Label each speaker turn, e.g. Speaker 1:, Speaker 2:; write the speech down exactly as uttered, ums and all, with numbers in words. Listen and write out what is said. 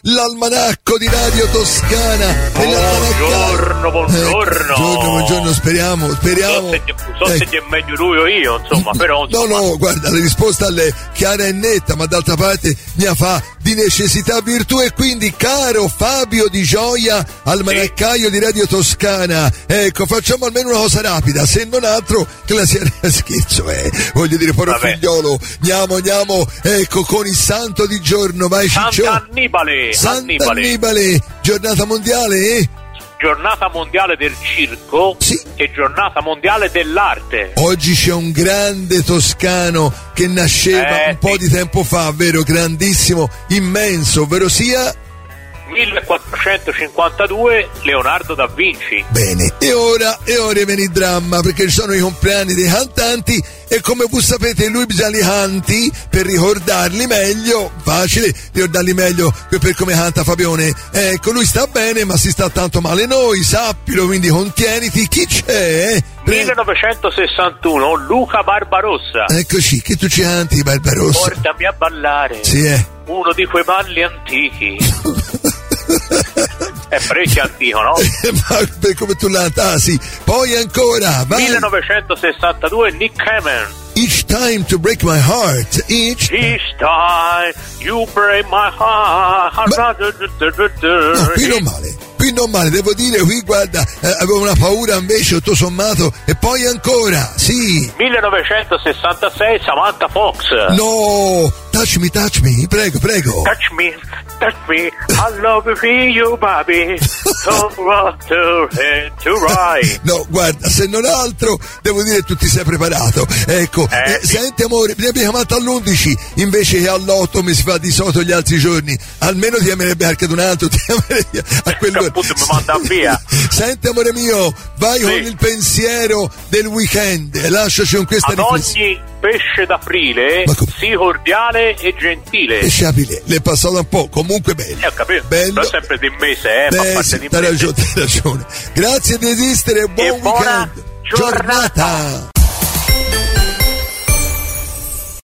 Speaker 1: l'almanacco di Radio Toscana.
Speaker 2: Buongiorno, buongiorno.
Speaker 1: Eh, buongiorno, buongiorno, speriamo, speriamo.
Speaker 2: So se è meglio lui o io, insomma, però.
Speaker 1: No,
Speaker 2: insomma.
Speaker 1: no, guarda, la risposta è chiara e netta, ma d'altra parte ne fa di necessità virtù. E quindi, caro Fabio Di Gioia, almanaccaio sì. di Radio Toscana, ecco, facciamo almeno una cosa rapida, se non altro che la sia scherzo, eh. Voglio dire, porro figliolo, andiamo, andiamo, ecco, con il santo di giorno, vai Ciccio.
Speaker 2: Sant'Annibale.
Speaker 1: Sant'Annibale, giornata mondiale, eh?
Speaker 2: Giornata mondiale del circo
Speaker 1: sì.
Speaker 2: e giornata mondiale dell'arte.
Speaker 1: Oggi c'è un grande toscano che nasceva
Speaker 2: eh,
Speaker 1: un po'
Speaker 2: sì.
Speaker 1: di tempo fa, vero? Grandissimo, immenso, ovvero sia
Speaker 2: millequattrocentocinquantadue Leonardo da Vinci.
Speaker 1: Bene, e ora, e ora viene il dramma, perché ci sono i compleanni dei cantanti e come voi sapete lui bisogna li canti per ricordarli meglio, facile ricordarli meglio per come canta Fabione. Ecco, lui sta bene ma si sta tanto male noi, sappilo, quindi contieniti. Chi c'è?
Speaker 2: millenovecentosessantuno Luca Barbarossa.
Speaker 1: Eccoci, che tu ci canti Barbarossa?
Speaker 2: Portami a ballare.
Speaker 1: Sì, è
Speaker 2: uno di quei balli antichi. È parecchio antico, no?
Speaker 1: Ma per come tu la tasi. Poi ancora, vai.
Speaker 2: millenovecentosessantadue Nick Cannon.
Speaker 1: Each time to break my heart. Each,
Speaker 2: Each time you break my heart.
Speaker 1: Ma... No, qui non male. Qui non male, devo dire, qui guarda, eh, avevo una paura invece, tutto sommato. E poi ancora, sì.
Speaker 2: millenovecentosessantasei Samantha Fox.
Speaker 1: No, touch me, touch me, prego, prego.
Speaker 2: Touch me, touch me, I love you, baby. So what to hit to right.
Speaker 1: No, guarda, se non altro, devo dire tu ti sei preparato. Ecco,
Speaker 2: eh,
Speaker 1: eh,
Speaker 2: sì.
Speaker 1: Senti amore, mi abbiamo chiamato all'undici, invece che all'otto mi si fa di solito gli altri giorni. Almeno ti amerebbe anche ad un altro, ti amerebbe a quello.
Speaker 2: Appunto mi manda via.
Speaker 1: Senti amore mio, vai sì. con il pensiero del weekend, lasciaci con questa
Speaker 2: ad
Speaker 1: riflessione.
Speaker 2: Ogni pesce d'aprile sii cordiale e gentile.
Speaker 1: Pesce aprile, l'è passato un po', comunque bello.
Speaker 2: Eh, ho capito,
Speaker 1: bello.
Speaker 2: però sempre di mese, eh,
Speaker 1: Beh,
Speaker 2: fa parte
Speaker 1: sì,
Speaker 2: di
Speaker 1: t'hai
Speaker 2: mese.
Speaker 1: ragione, t'hai ragione. Grazie di esistere, buon
Speaker 2: e buona
Speaker 1: weekend.
Speaker 2: giornata.
Speaker 1: giornata.